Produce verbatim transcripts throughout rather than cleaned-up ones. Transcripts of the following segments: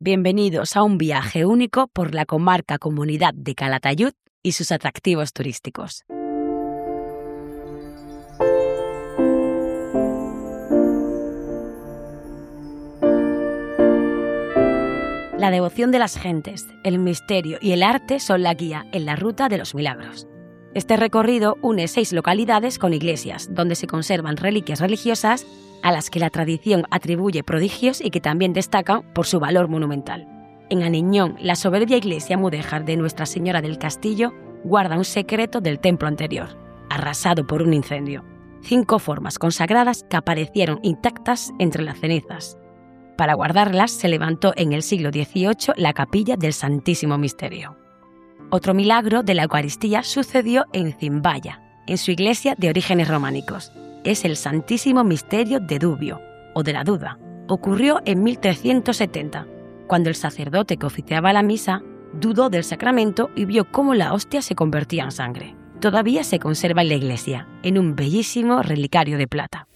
Bienvenidos a un viaje único por la comarca Comunidad de Calatayud y sus atractivos turísticos. La devoción de las gentes, el misterio y el arte son la guía en la Ruta de los Milagros. Este recorrido une seis localidades con iglesias, donde se conservan reliquias religiosas a las que la tradición atribuye prodigios y que también destacan por su valor monumental. En Aniñón, la soberbia iglesia mudéjar de Nuestra Señora del Castillo guarda un secreto del templo anterior, arrasado por un incendio. Cinco formas consagradas que aparecieron intactas entre las cenizas. Para guardarlas se levantó en el siglo dieciocho la capilla del Santísimo Misterio. Otro milagro de la Eucaristía sucedió en Zimbaya, en su iglesia de orígenes románicos. Es el Santísimo Misterio de Dubio, o de la Duda. Ocurrió en mil trescientos setenta, cuando el sacerdote que oficiaba la misa dudó del sacramento y vio cómo la hostia se convertía en sangre. Todavía se conserva en la iglesia, en un bellísimo relicario de plata.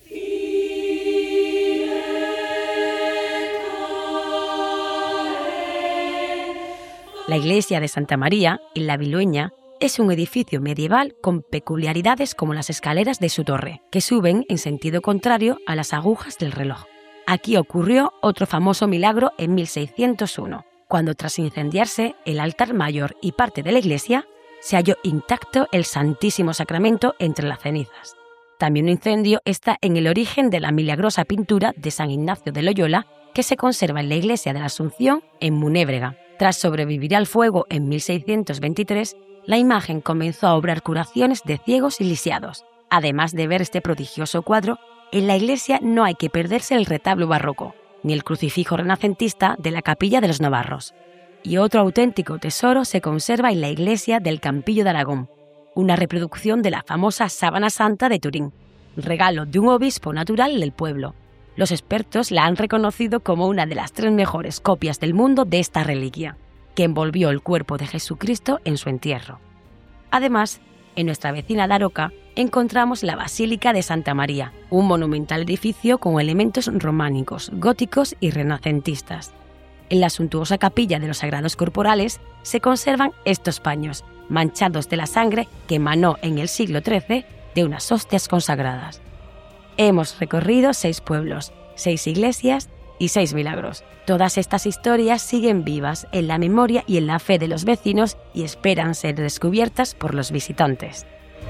La iglesia de Santa María, en La Vilueña, es un edificio medieval con peculiaridades como las escaleras de su torre, que suben en sentido contrario a las agujas del reloj. Aquí ocurrió otro famoso milagro en mil seiscientos uno, cuando tras incendiarse el altar mayor y parte de la iglesia, se halló intacto el Santísimo Sacramento entre las cenizas. También un incendio está en el origen de la milagrosa pintura de San Ignacio de Loyola, que se conserva en la iglesia de la Asunción en Munébrega. Tras sobrevivir al fuego en mil seiscientos veintitrés, la imagen comenzó a obrar curaciones de ciegos y lisiados. Además de ver este prodigioso cuadro, en la iglesia no hay que perderse el retablo barroco, ni el crucifijo renacentista de la Capilla de los Navarros. Y otro auténtico tesoro se conserva en la iglesia del Campillo de Aragón, una reproducción de la famosa Sábana Santa de Turín, regalo de un obispo natural del pueblo. Los expertos la han reconocido como una de las tres mejores copias del mundo de esta reliquia, que envolvió el cuerpo de Jesucristo en su entierro. Además, en nuestra vecina Daroca encontramos la Basílica de Santa María, un monumental edificio con elementos románicos, góticos y renacentistas. En la suntuosa capilla de los Sagrados Corporales se conservan estos paños, manchados de la sangre que emanó en el siglo trece de unas hostias consagradas. Hemos recorrido seis pueblos, seis iglesias y seis milagros. Todas estas historias siguen vivas en la memoria y en la fe de los vecinos y esperan ser descubiertas por los visitantes.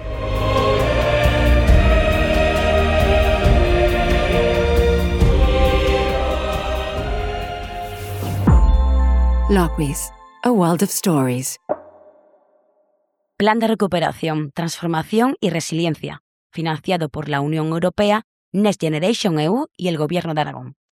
Lockwiz, a world of stories. Plan de recuperación, transformación y resiliencia, financiado por la Unión Europea, Next Generation E U y el Gobierno de Aragón.